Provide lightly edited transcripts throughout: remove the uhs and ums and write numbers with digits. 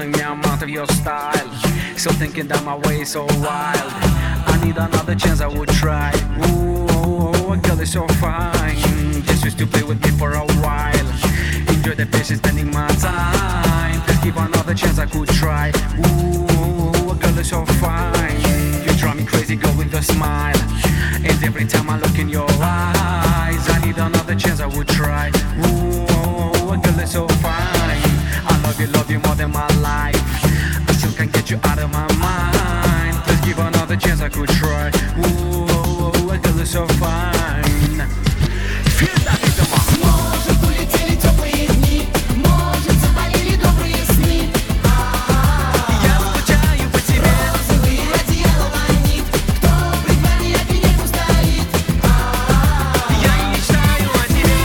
telling me I'm out of your style. Still thinking that my way is so wild. I need another chance, I would try. Ooh, a girl is so fine. Just used to play with me for a while. Enjoy the patience, spending my time. Please give another chance, I could try. Ooh, a girl is so fine. You drive me crazy, girl, with a smile. And every time I look in your eyes, I need another chance, I would try. Ooh, a girl is so fine. I love you more than my life. I still can't get you out of my mind. Please give another chance, I could try. Ooh, a girl is so fine. Feel that rhythm. Может, улетели теплые дни, может, заболели добрые сны. Я скучаю по тебе. Розовые одеяла манит, кто при дворе обиняку стоит. Я мечтаю о тебе.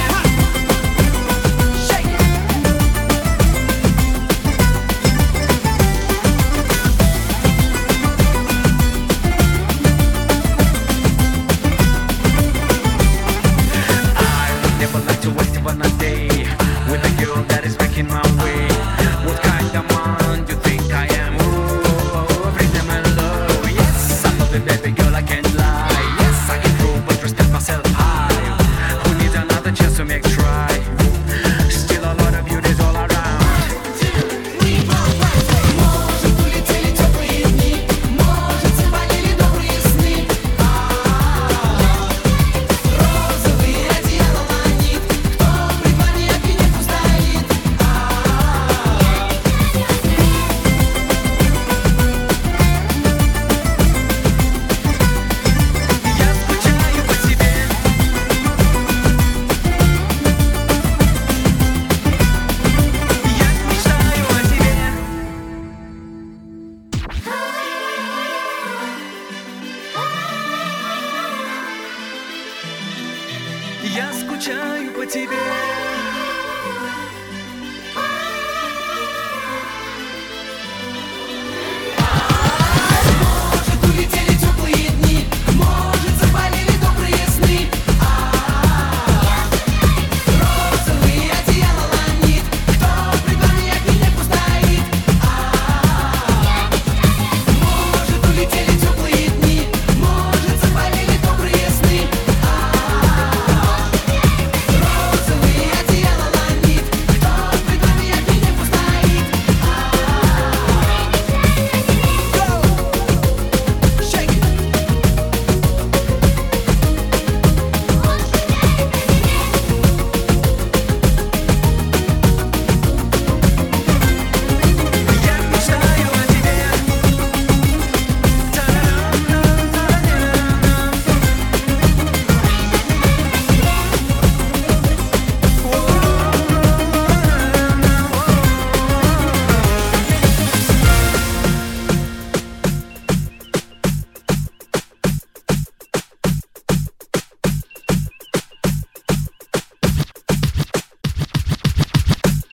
I would never like to waste even a day with a girl that is making my way. What kind of man do you think I am? Ooh, freedom and love. Yes, I love you, baby girl, I can't lie. Yes, I can prove but respect myself high. Who needs another chance to make try? Still a lot of beauty's all around. Может, улетели теплые дни, может, заболели добрые сны. Розовые одеяла манит, кто при дворе обиняку стоит. Я скучаю по тебе. Я мечтаю о тебе. Я скучаю по тебе.